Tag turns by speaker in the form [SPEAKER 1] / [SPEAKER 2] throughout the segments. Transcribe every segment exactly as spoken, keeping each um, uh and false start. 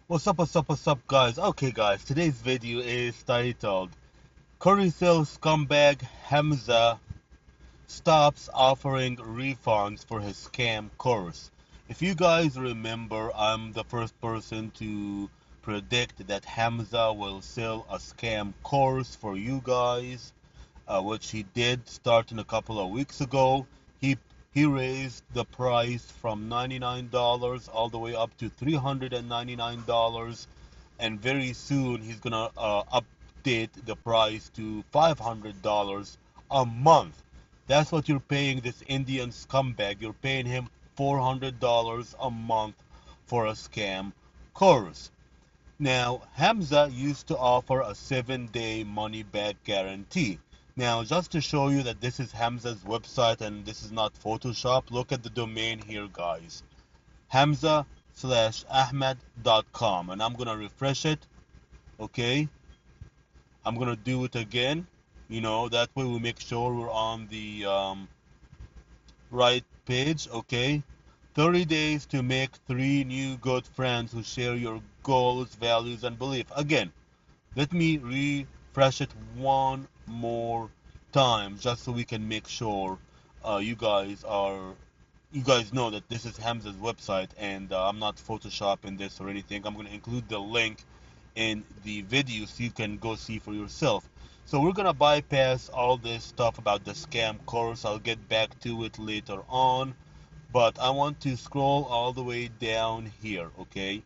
[SPEAKER 1] What's up, what's up, what's up, guys? Okay, guys, today's video is titled Currycell Scumbag Hamza Stops Offering Refunds for His Scam Course. If you guys remember, I'm the first person to predict that Hamza will sell a scam course for you guys, uh, which he did starting a couple of weeks ago. He he raised the price from ninety-nine dollars all the way up to three hundred ninety-nine dollars, and very soon he's gonna uh, update the price to five hundred dollars a month. That's what you're paying this Indian scumbag. You're paying him four hundred dollars a month for a scam course. Now, Hamza used to offer a seven day money back guarantee. Now, just to show you that this is Hamza's website and this is not Photoshop, look at the domain here, guys. Hamza slash Ahmed dot com. And I'm going to refresh it. Okay. I'm going to do it again. You know, that way we make sure we're on the um, right page. Okay. thirty days to make three new good friends who share your goals, values, and belief. Again, let me refresh it one more time just so we can make sure uh, you guys are you guys know that this is Hamza's website and uh, I'm not photoshopping this or anything. I'm going to include the link in the video so you can go see for yourself. So we're going to bypass all this stuff about the scam course. I'll get back to it later on, but I want to scroll all the way down here, okay?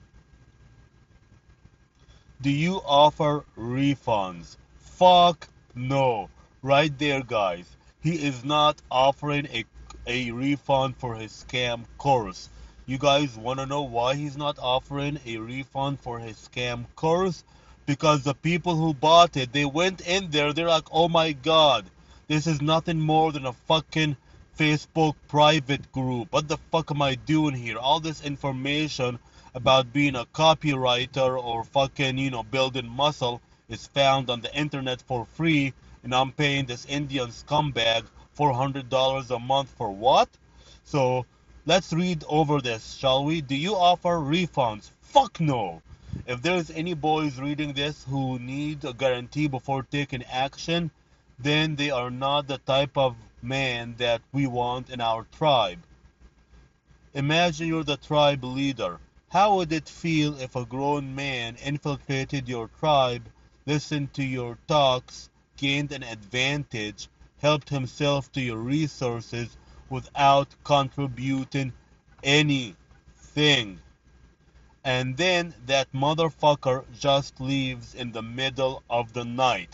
[SPEAKER 1] Do you offer refunds? Fuck no. Right there, guys. He is not offering a, a refund for his scam course. You guys want to know why he's not offering a refund for his scam course? Because the people who bought it, they went in there, they're like, oh my god, this is nothing more than a fucking Facebook private group. What the fuck am I doing here? All this information about being a copywriter or fucking, you know, building muscle is found on the internet for free, and I'm paying this Indian scumbag four hundred dollars a month for what? So let's read over this, shall we? Do you offer refunds? Fuck no. If there's any boys reading this who need a guarantee before taking action, then they are not the type of man that we want in our tribe. Imagine you're the tribe leader. How would it feel if a grown man infiltrated your tribe, listened to your talks, gained an advantage, helped himself to your resources without contributing anything? And then that motherfucker just leaves in the middle of the night.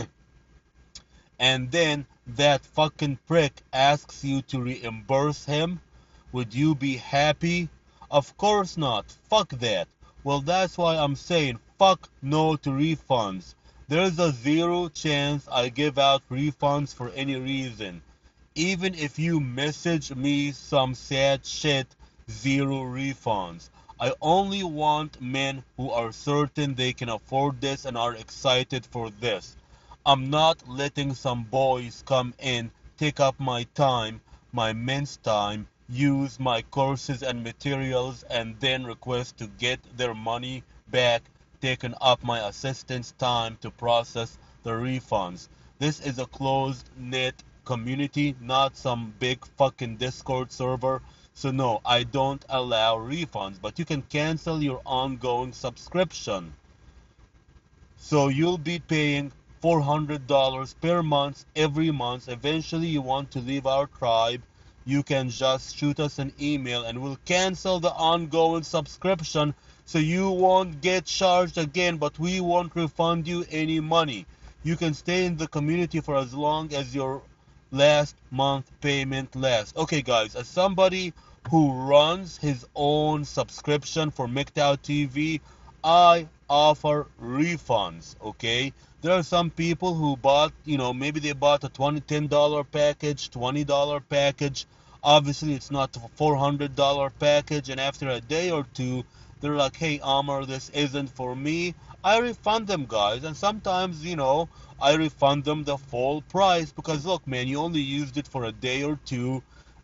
[SPEAKER 1] And then that fucking prick asks you to reimburse him? Would you be happy? Of course not. Fuck that. Well, that's why I'm saying fuck no to refunds. There's a zero chance I give out refunds for any reason. Even if you message me some sad shit, zero refunds. I only want men who are certain they can afford this and are excited for this. I'm not letting some boys come in, take up my time, my men's time, use my courses and materials, and then request to get their money back, taking up my assistant's time to process the refunds. This is a closed knit community, not some big fucking Discord server. So no, I don't allow refunds, but you can cancel your ongoing subscription. So you'll be paying four hundred dollars per month every month. Eventually, you want to leave our tribe, you can just shoot us an email and we'll cancel the ongoing subscription so you won't get charged again, but we won't refund you any money. You can stay in the community for as long as your last month payment lasts. Okay, guys, as somebody who runs his own subscription for MGTOW T V, I offer refunds, okay? There are some people who bought, you know, maybe they bought a twenty, ten dollar package, twenty dollar package. Obviously, it's not a four hundred dollar package, and after a day or two, they're like, hey, Amr, this isn't for me. I refund them, guys, and sometimes, you know, I refund them the full price because, look, man, you only used it for a day or two.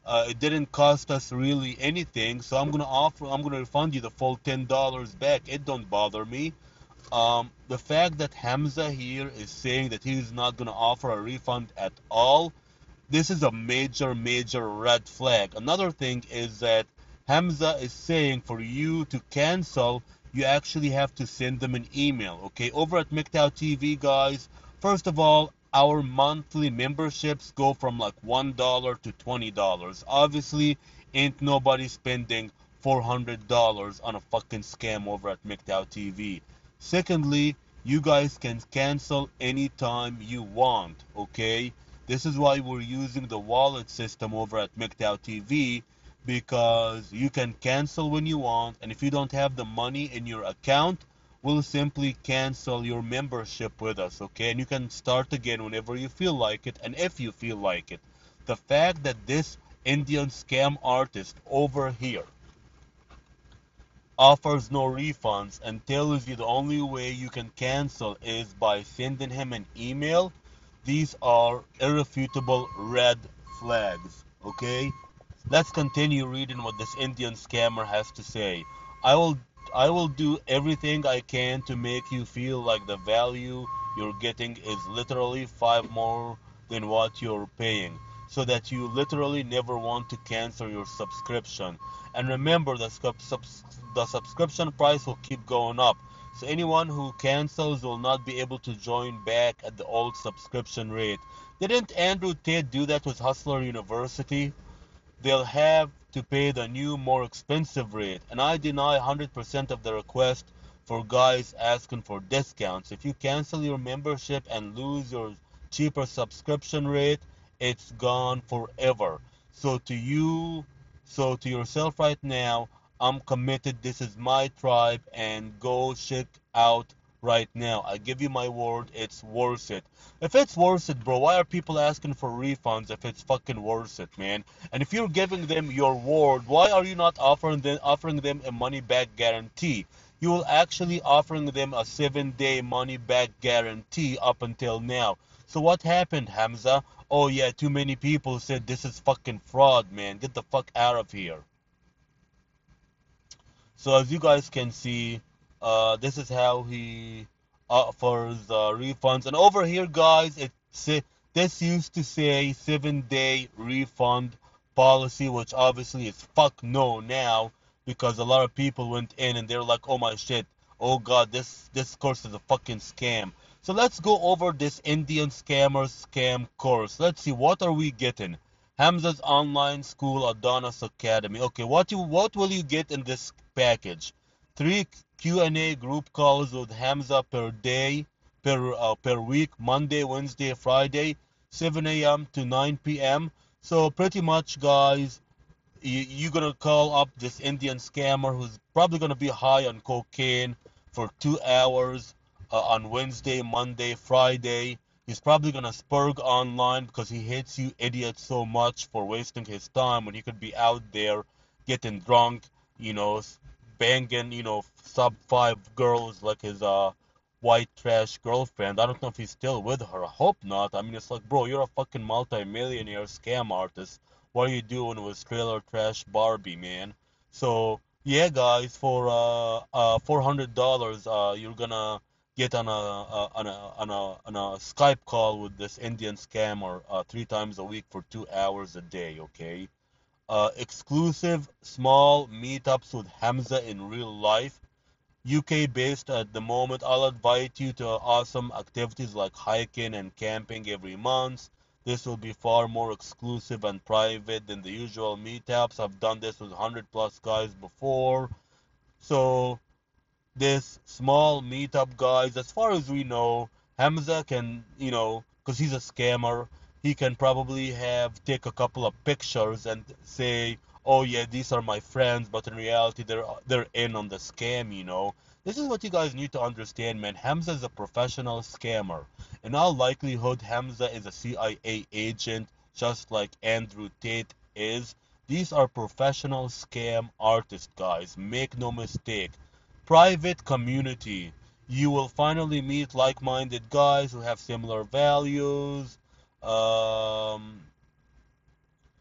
[SPEAKER 1] Uh, it didn't cost us really anything, so I'm gonna offer, I'm gonna refund you the full ten dollars back. It don't bother me. Um, the fact that Hamza here is saying that he's not gonna offer a refund at all, this is a major, major red flag. Another thing is that Hamza is saying for you to cancel, you actually have to send them an email. Okay, over at MGTOW T V, guys, first of all, our monthly memberships go from like one dollar to twenty dollars. Obviously, ain't nobody spending four hundred dollars on a fucking scam over at MGTOW T V. Secondly, you guys can cancel anytime you want, okay? This is why we're using the wallet system over at MGTOW T V, because you can cancel when you want, and if you don't have the money in your account, we'll simply cancel your membership with us, okay? And you can start again whenever you feel like it and if you feel like it. The fact that this Indian scam artist over here offers no refunds and tells you the only way you can cancel is by sending him an email, these are irrefutable red flags, okay? Let's continue reading what this Indian scammer has to say. I will I will do everything I can to make you feel like the value you're getting is literally five more than what you're paying, so that you literally never want to cancel your subscription. And remember, the, sub- subs- the subscription price will keep going up. So anyone who cancels will not be able to join back at the old subscription rate. Didn't Andrew Tate do that with Hustler University? They'll have to pay the new, more expensive rate. And I deny one hundred percent of the request for guys asking for discounts. If you cancel your membership and lose your cheaper subscription rate, it's gone forever. So to you, so to yourself right now, I'm committed. This is my tribe, and go check out right now. I give you my word, it's worth it. If it's worth it, bro, why are people asking for refunds if it's fucking worth it, man? And if you're giving them your word, why are you not offering them offering them a money back guarantee? You will actually offering them a seven day money back guarantee up until now. So what happened, Hamza? Oh yeah, too many people said this is fucking fraud, man. Get the fuck out of here. So as you guys can see, uh, this is how he offers uh, refunds. And over here, guys, it say, this used to say seven day refund policy, which obviously is fuck no now, because a lot of people went in and they're like, oh my shit, oh god, this this course is a fucking scam. So let's go over this Indian scammer scam course. Let's see, what are we getting? Hamza's online school, Adonis Academy. Okay, what you what will you get in this package? Three Q and A group calls with Hamza per day, per uh, per week, Monday, Wednesday, Friday, seven a m to nine p m. So pretty much, guys, you, you're gonna call up this Indian scammer who's probably gonna be high on cocaine for two hours uh, on Wednesday, Monday, Friday. He's probably gonna spurg online because he hates you idiots so much for wasting his time when he could be out there getting drunk, you know, banging, you know, sub five girls like his uh white trash girlfriend. I don't know if he's still with her. I hope not. I mean, it's like, bro, you're a fucking multi-millionaire scam artist. What are you doing with trailer trash Barbie, man? So yeah, guys, for uh, uh four hundred dollars, uh, you're gonna get on a, uh, on a on a on a Skype call with this Indian scammer uh, three times a week for two hours a day. Okay, uh, exclusive small meetups with Hamza in real life. U K based at the moment. I'll invite you to awesome activities like hiking and camping every month. This will be far more exclusive and private than the usual meetups. I've done this with one hundred plus guys before. So, this small meetup, guys, as far as we know, Hamza can, you know, because he's a scammer, he can probably have take a couple of pictures and say, "Oh yeah, these are my friends," but in reality, they're they're in on the scam, you know. This is what you guys need to understand, man. Hamza is a professional scammer. In all likelihood, Hamza is a C I A agent, just like Andrew Tate is. These are professional scam artists, guys. Make no mistake. Private community. You will finally meet like-minded guys who have similar values. Um,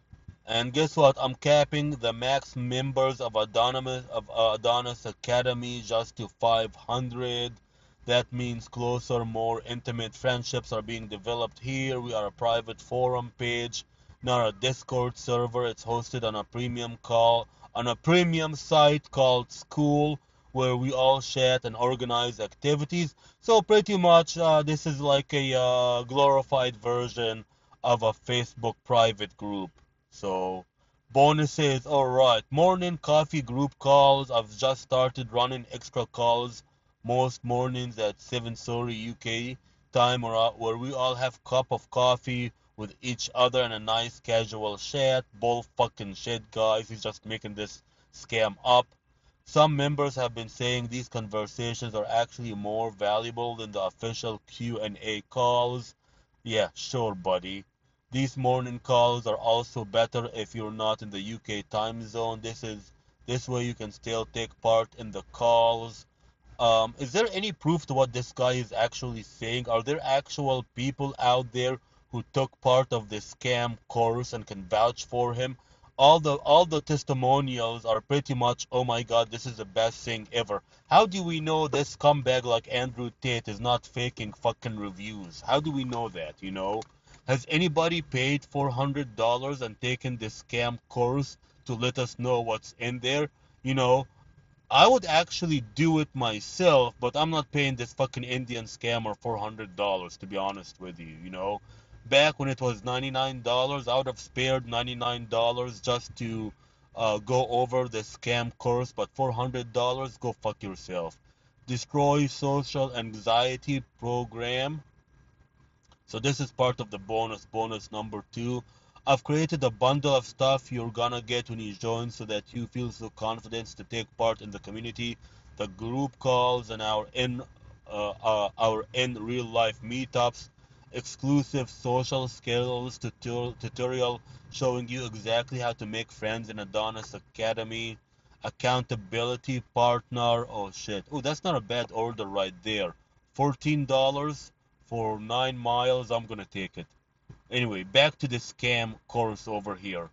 [SPEAKER 1] And guess what? I'm capping the max members of Adonis of uh, Adonis Academy just to five hundred. That means closer, more intimate friendships are being developed here. We are a private forum page, not a Discord server. It's hosted on a premium call on a premium site called School, where we all chat and organize activities. So pretty much, uh, this is like a uh, glorified version of a Facebook private group. So, bonuses, alright. Morning coffee group calls. I've just started running extra calls most mornings at seven thirty U K time or where we all have cup of coffee with each other and a nice casual chat. Bull fucking shit, guys. He's just making this scam up. Some members have been saying these conversations are actually more valuable than the official Q and A calls. Yeah, sure, buddy. These morning calls are also better if you're not in the U K time zone. This is this way you can still take part in the calls. Um, is there any proof to what this guy is actually saying? Are there actual people out there who took part of this scam course and can vouch for him? All the all the testimonials are pretty much, oh my God, this is the best thing ever. How do we know this scumbag like Andrew Tate is not faking fucking reviews? How do we know that, you know? Has anybody paid four hundred dollars and taken this scam course to let us know what's in there? You know, I would actually do it myself, but I'm not paying this fucking Indian scammer four hundred dollars to be honest with you, you know. Back when it was ninety-nine dollars I would have spared ninety-nine dollars just to uh, go over the scam course, but four hundred dollars go fuck yourself. Destroy social anxiety program. So this is part of the bonus, bonus number two. I've created a bundle of stuff you're gonna get when you join so that you feel so confident to take part in the community, the group calls, and our in uh, uh, our in real life meetups, exclusive social skills tutor tutorial showing you exactly how to make friends in Adonis Academy, accountability partner. Oh shit. Oh, that's not a bad order right there. fourteen dollars for nine miles. I'm gonna take it. Anyway, back to the scam course over here.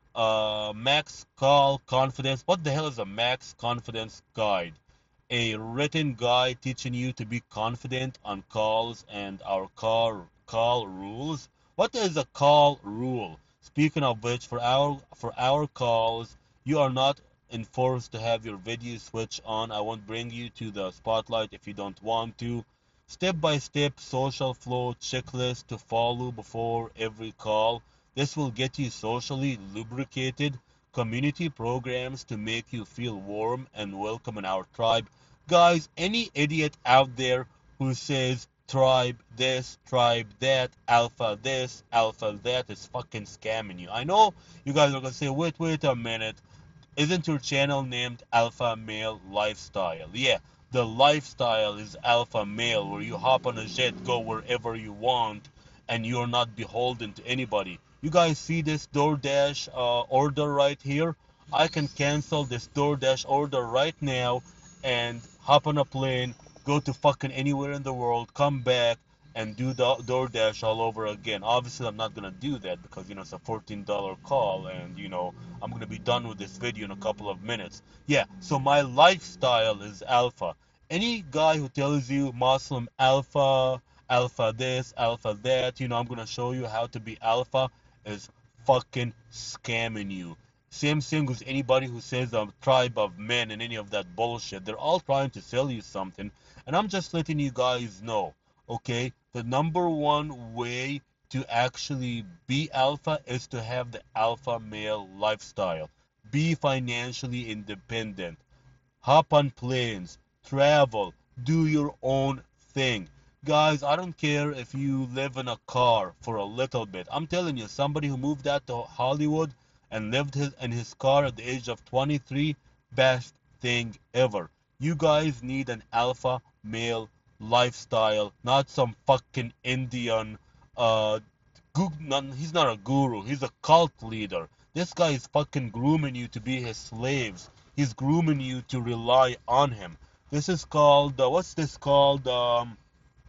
[SPEAKER 1] Uh, Max Call Confidence. What the hell is a Max Confidence Guide? A written guide teaching you to be confident on calls and our call call rules. What is a call rule? Speaking of which, for our for our calls, you are not enforced to have your video switch on. I won't bring you to the spotlight if you don't want to. Step by step social flow checklist to follow before every call. This will get you socially lubricated. Community programs to make you feel warm and welcome in our tribe. Guys, any idiot out there who says tribe this, tribe that, alpha this, alpha that is fucking scamming you. I know you guys are gonna say, wait, wait a minute. Isn't your channel named Alpha Male Lifestyle? Yeah, the lifestyle is Alpha Male, where you hop on a jet, go wherever you want, and you're not beholden to anybody. You guys see this DoorDash uh, order right here? I can cancel this DoorDash order right now and hop on a plane, go to fucking anywhere in the world, come back, and do the DoorDash all over again. Obviously, I'm not gonna do that because you know it's a fourteen dollar call, and you know I'm gonna be done with this video in a couple of minutes. Yeah, so my lifestyle is alpha. Any guy who tells you Muslim alpha, alpha this, alpha that, you know I'm gonna show you how to be alpha is fucking scamming you. Same thing with anybody who says a tribe of men and any of that bullshit. They're all trying to sell you something, and I'm just letting you guys know, okay? The number one way to actually be alpha is to have the alpha male lifestyle. Be financially independent. Hop on planes. Travel. Do your own thing. Guys, I don't care if you live in a car for a little bit. I'm telling you, somebody who moved out to Hollywood and lived his, in his car at the age of twenty-three, best thing ever. You guys need an alpha male lifestyle, not some fucking Indian uh gu- not, he's not a guru, he's a cult leader. This guy is fucking grooming you to be his slaves. He's grooming you to rely on him. This is called uh, what's this called? Um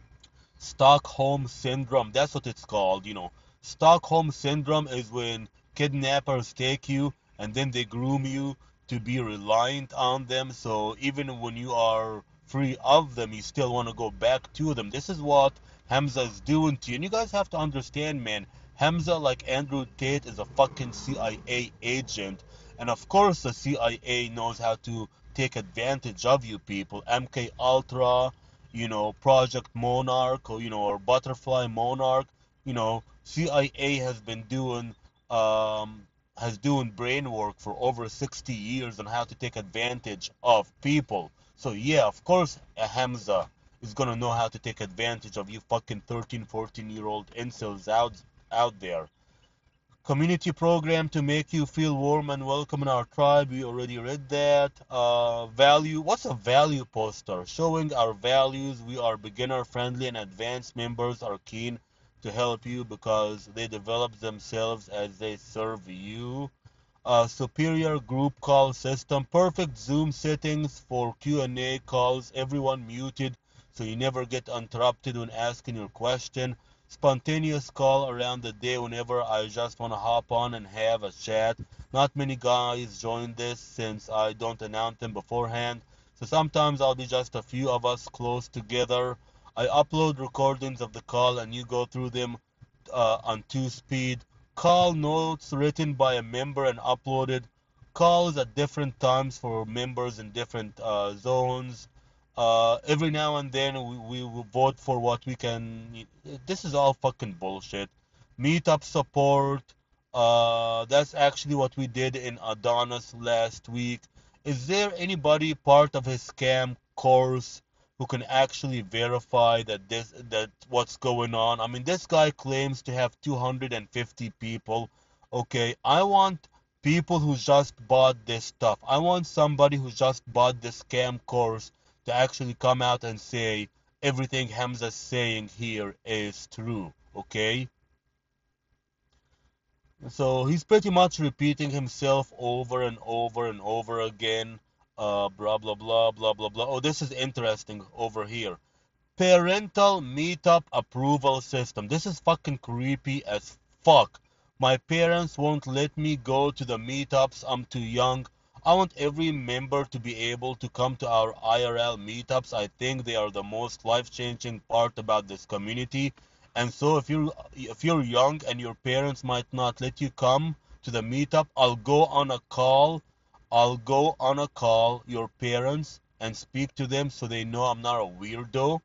[SPEAKER 1] Stockholm syndrome. That's what it's called, you know. Stockholm syndrome is when kidnappers take you and then they groom you to be reliant on them. So even when you are free of them, you still want to go back to them. This is what Hamza is doing to you. And you guys have to understand, man, Hamza, like Andrew Tate, is a fucking C I A agent. And of course, the C I A knows how to take advantage of you people. M K Ultra, you know, Project Monarch, or, you know, or Butterfly Monarch, you know, C I A has been doing um, has doing brain work for over sixty years on how to take advantage of people. So yeah, of course, a Hamza is gonna know how to take advantage of you fucking thirteen, fourteen year old incels out out there. Community program to make you feel warm and welcome in our tribe. We already read that. Uh, value. What's a value poster? Showing our values. We are beginner friendly and advanced members are keen to help you because they develop themselves as they serve you. Uh, superior group call system. Perfect Zoom settings for Q and A calls. Everyone muted so you never get interrupted when asking your question. Spontaneous call around the day whenever I just want to hop on and have a chat. Not many guys join this since I don't announce them beforehand. So sometimes I'll be just a few of us close together. I upload recordings of the call and you go through them uh, on two speed. Call notes written by a member and uploaded. Calls at different times for members in different uh, zones. Uh, every now and then we, we will vote for what we can. This is all fucking bullshit. Meetup support. Uh, that's actually what we did in Adonis last week. Is there anybody part of his scam course who can actually verify that this that what's going on? I mean, this guy claims to have two hundred fifty people. Okay, I want people who just bought this stuff. I want somebody who just bought this scam course to actually come out and say everything Hamza's saying here is true. Okay? So he's pretty much repeating himself over and over and over again. Uh, blah blah blah blah blah blah. Oh, this is interesting over here. Parental meetup approval system. This is fucking creepy as fuck. My parents won't let me go to the meetups. I'm too young. I want every member to be able to come to our I R L meetups. I think they are the most life-changing part about this community. And so if you're if you're young and your parents might not let you come to the meetup, I'll go on a call. I'll go on a call your parents and speak to them so they know I'm not a weirdo.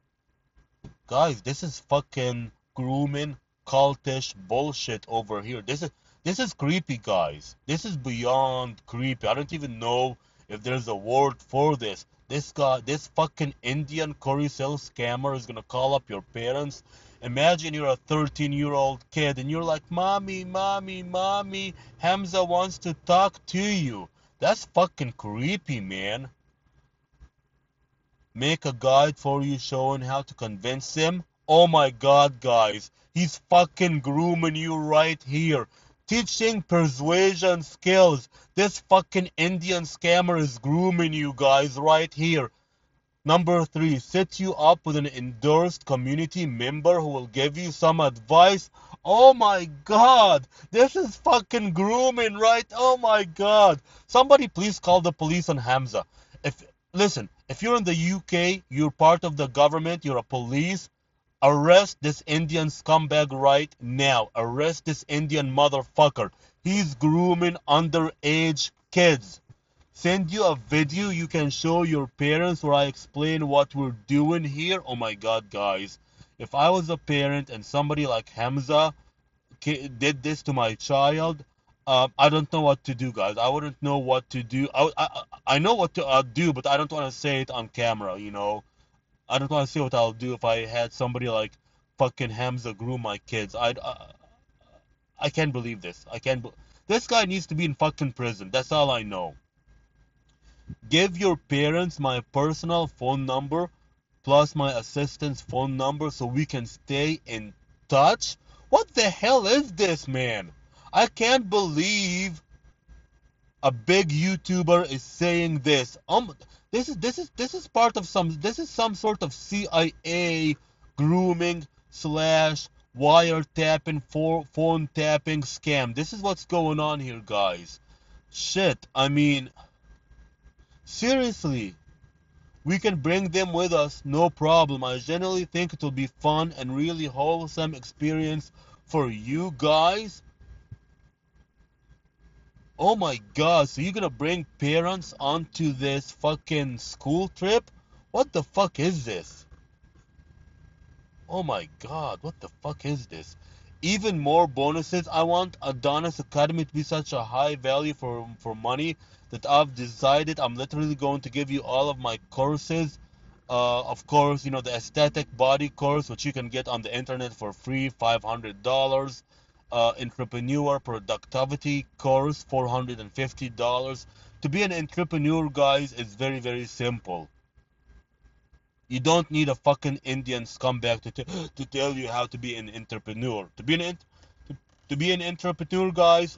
[SPEAKER 1] Guys, this is fucking grooming cultish bullshit over here. This is this is creepy, guys. This is beyond creepy. I don't even know if there's a word for this. This guy, this fucking Indian curry cell scammer is gonna call up your parents. Imagine you're a thirteen year old kid and you're like, Mommy, Mommy, Mommy, Hamza wants to talk to you. That's fucking creepy, man. Make a guide for you showing how to convince him. Oh my god, guys. He's fucking grooming you right here. Teaching persuasion skills. This fucking Indian scammer is grooming you guys right here. Number three, set you up with an endorsed community member who will give you some advice. Oh my god, this is fucking grooming, right? Oh my god. Somebody please call the police on Hamza. If listen, if you're in the U K, you're part of the government, you're a police, arrest this Indian scumbag right now. Arrest this Indian motherfucker. He's grooming underage kids. Send you a video you can show your parents where I explain what we're doing here. Oh my god, guys. If I was a parent and somebody like Hamza did this to my child, um, I don't know what to do, guys. I wouldn't know what to do. I, I, I know what to uh, do, but I don't want to say it on camera, you know? I don't want to say what I'll do if I had somebody like fucking Hamza groom my kids. I, I, I can't believe this. I can't. Be- this guy needs to be in fucking prison. That's all I know. Give your parents my personal phone number plus my assistant's phone number so we can stay in touch. What the hell is this, man? I can't believe a big YouTuber is saying this. Um, this is this is this is part of some. This is some sort of C I A grooming slash wiretapping, for phone tapping scam. This is what's going on here, guys. Shit, I mean, seriously, we can bring them with us, no problem. I generally think it will be fun and really wholesome experience for you guys. Oh my god, so you're gonna bring parents onto this fucking school trip? What the fuck is this? Oh my god, what the fuck is this? Even more bonuses. I want Adonis Academy to be such a high value for for money that I've decided I'm literally going to give you all of my courses. Uh, of course, you know, the aesthetic body course, which you can get on the internet for free, five hundred dollars. Uh, entrepreneur productivity course, four hundred fifty dollars. To be an entrepreneur, guys, is very, very simple. You don't need a fucking Indian scumbag to, t- to tell you how to be an entrepreneur. To be an to, to be an entrepreneur, guys,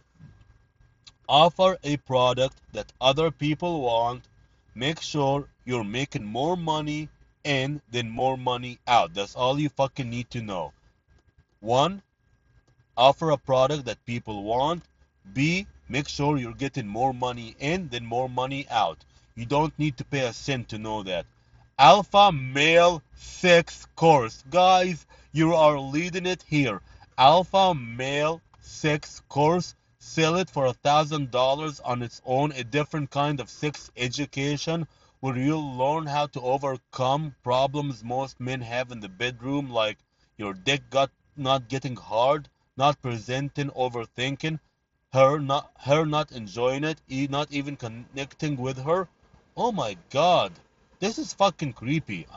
[SPEAKER 1] offer a product that other people want. Make sure you're making more money in than more money out. That's all you fucking need to know. One, offer a product that people want. B, make sure you're getting more money in than more money out. You don't need to pay a cent to know that. Alpha Male Sex Course. Guys, you are leading it here. Alpha Male Sex Course. Sell it for a thousand dollars on its own. A different kind of sex education where you'll learn how to overcome problems most men have in the bedroom, like your dick got not getting hard, not presenting, overthinking, her not her not enjoying it, e- not even connecting with her. Oh my god, this is fucking creepy.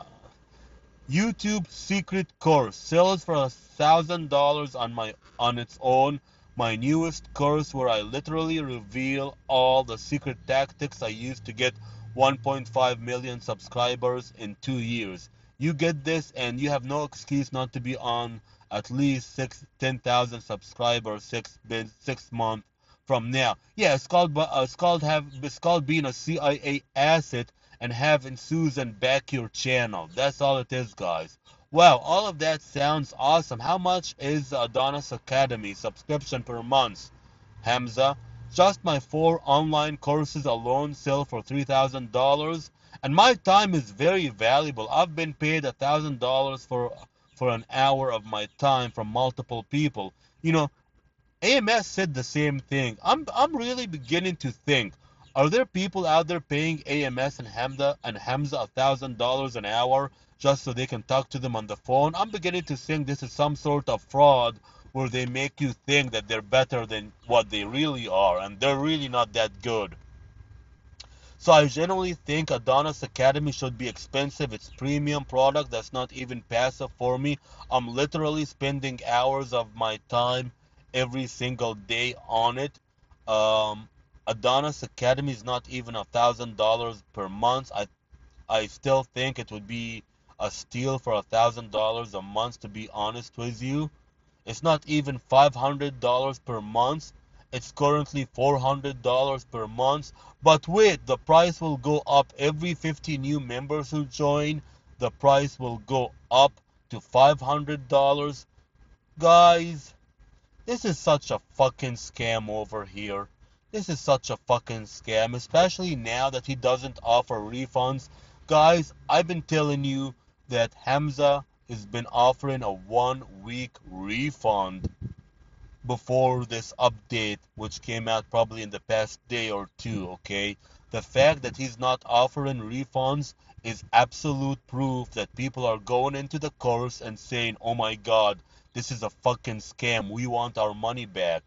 [SPEAKER 1] YouTube secret course sells for a thousand dollars on my on its own. My newest course where I literally reveal all the secret tactics I used to get one point five million subscribers in two years. You get this and you have no excuse not to be on at least six ten thousand subscribers six six months from now. Yeah, it's called uh, it's called have it's called being a C I A asset and having Susan back your channel. That's all it is, guys. Wow, all of that sounds awesome. How much is the Adonis Academy subscription per month, Hamza? Just my four online courses alone sell for three thousand dollars and my time is very valuable. I've been paid one thousand dollars for for an hour of my time from multiple people. You know, A M S said the same thing. I'm I'm really beginning to think, are there people out there paying A M S and Hamza and Hamza a thousand dollars an hour just so they can talk to them on the phone? I'm beginning to think this is some sort of fraud where they make you think that they're better than what they really are, and they're really not that good. So I generally think Adonis Academy should be expensive. It's premium product that's not even passive for me. I'm literally spending hours of my time every single day on it. Um, Adonis Academy is not even a thousand dollars per month. I I still think it would be a steal for a thousand dollars a month. To be honest with you, it's not even five hundred dollars per month. It's currently four hundred dollars per month. But wait, the price will go up every fifty new members who join. The price will go up to five hundred dollars. Guys, this is such a fucking scam over here. This is such a fucking scam, especially now that he doesn't offer refunds. Guys, I've been telling you that Hamza has been offering a one week refund before this update, which came out probably in the past day or two, okay? The fact that he's not offering refunds is absolute proof that people are going into the course and saying, oh my god, this is a fucking scam. We want our money back.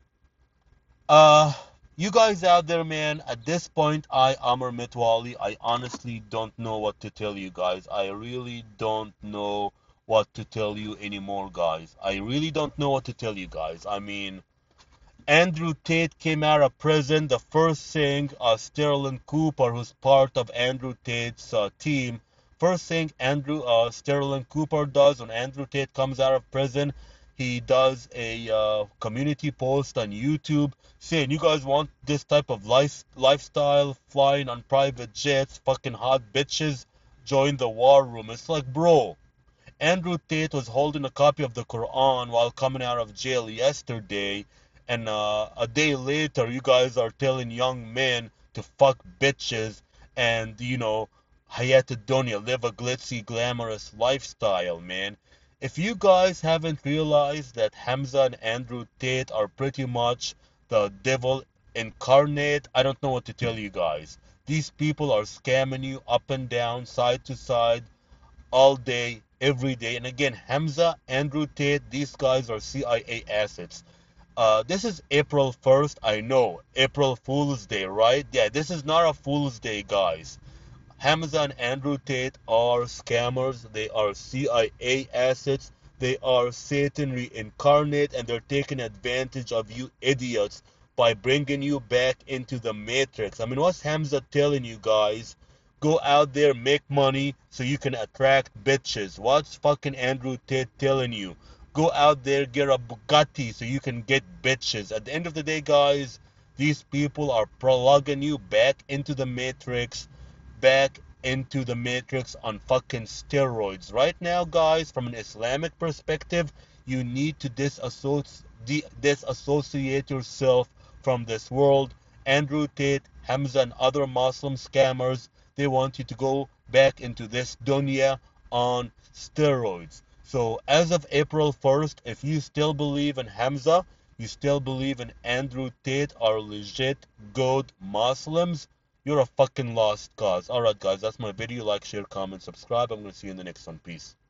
[SPEAKER 1] Uh, you guys out there, man, at this point, I, Amr Mitwali, I honestly don't know what to tell you guys. I really don't know what to tell you anymore, guys. I really don't know what to tell you guys. I mean, Andrew Tate came out of prison. The first thing uh, Sterling Cooper, who's part of Andrew Tate's uh, team, first thing Andrew uh, Sterling Cooper does when Andrew Tate comes out of prison, he does a uh, community post on YouTube saying, "You guys want this type of life lifestyle, flying on private jets, fucking hot bitches? Join the war room." It's like, bro, Andrew Tate was holding a copy of the Quran while coming out of jail yesterday, and uh, a day later, you guys are telling young men to fuck bitches and, you know, Hayat Dunya, live a glitzy, glamorous lifestyle, man. If you guys haven't realized that Hamza and Andrew Tate are pretty much the devil incarnate, I don't know what to tell you guys. These people are scamming you up and down, side to side, all day, every day. And again, Hamza, Andrew Tate, these guys are C I A assets. Uh, this is April first, I know. April Fool's Day, right? Yeah, this is not a Fool's Day, guys. Hamza and Andrew Tate are scammers. They are C I A assets. They are Satan reincarnate, and they're taking advantage of you idiots by bringing you back into the matrix. I mean, what's Hamza telling you guys? Go out there, make money so you can attract bitches. What's fucking Andrew Tate telling you? Go out there, get a Bugatti so you can get bitches. At the end of the day, guys, these people are plugging you back into the matrix, back into the matrix on fucking steroids. Right now, guys, from an Islamic perspective, you need to disassociate, disassociate yourself from this world. Andrew Tate, Hamza, and other Muslim scammers, they want you to go back into this dunya on steroids. So, as of April first, if you still believe in Hamza, you still believe in Andrew Tate are legit good Muslims, you're a fucking lost cause. Alright, guys, that's my video. Like, share, comment, subscribe. I'm gonna see you in the next one. Peace.